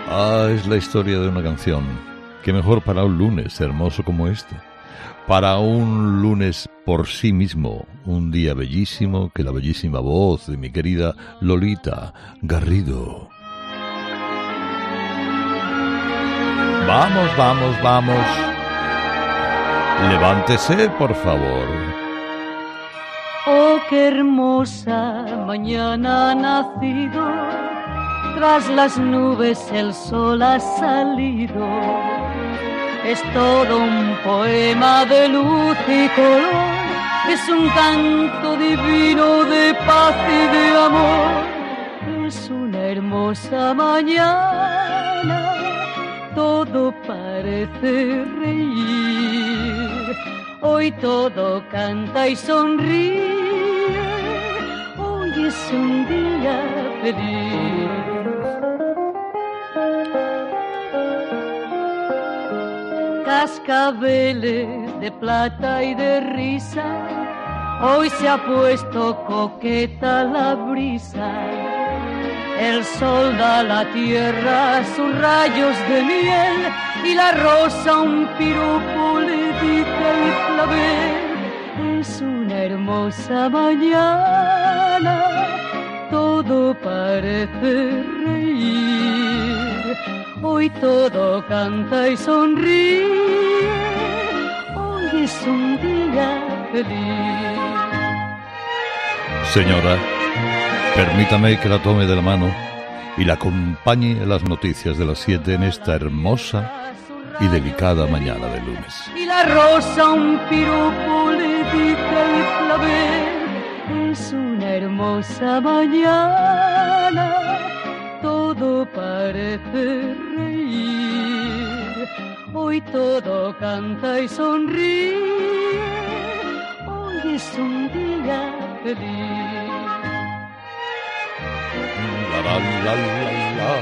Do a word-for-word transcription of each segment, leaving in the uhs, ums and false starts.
Ah, es la historia de una canción. Qué mejor para un lunes hermoso como este. Para un lunes por sí mismo, un día bellísimo que la bellísima voz de mi querida Lolita Garrido. Vamos, vamos, vamos. Levántese, por favor. Oh, qué hermosa mañana ha nacido, tras las nubes el sol ha salido. Es todo un poema de luz y color, es un canto divino de paz y de amor. Es una hermosa mañana, todo parece reír. Hoy todo canta y sonríe, hoy es un día feliz. Cascabeles de plata y de risa, hoy se ha puesto coqueta la brisa. El sol da a la tierra sus rayos de miel y la rosa un piropo le dice al clavel. Es una hermosa mañana, todo parece reír. Hoy todo canta y sonríe, hoy es un día feliz. Señora, permítame que la tome de la mano y la acompañe en las noticias de las siete en esta hermosa y delicada mañana de lunes. Y la rosa un piropo le dice al clavel. Es una hermosa mañana, todo parece reír. Hoy todo canta y sonríe, hoy es un día feliz. La, la, la, la, la.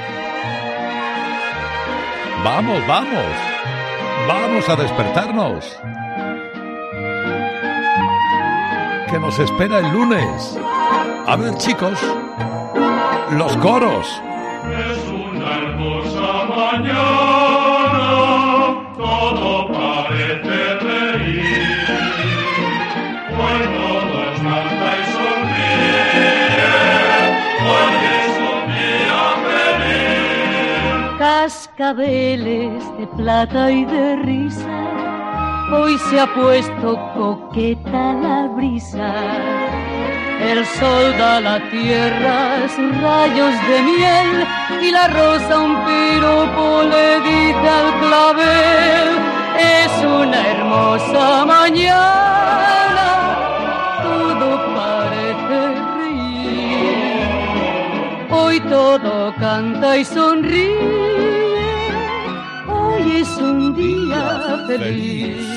Vamos, vamos, vamos a despertarnos. Que nos espera el lunes. A ver, chicos, los coros. Es una hermosa mañana, todo parece reír. Hoy todo canta y sonríe, hoy es un día feliz. Cascabeles de plata y de risa, hoy se ha puesto coqueta la brisa. El sol da a la tierra sus rayos de miel y la rosa un piropo le dice al clavel. Es una hermosa mañana, todo parece reír. Hoy todo canta y sonríe, hoy es un día feliz.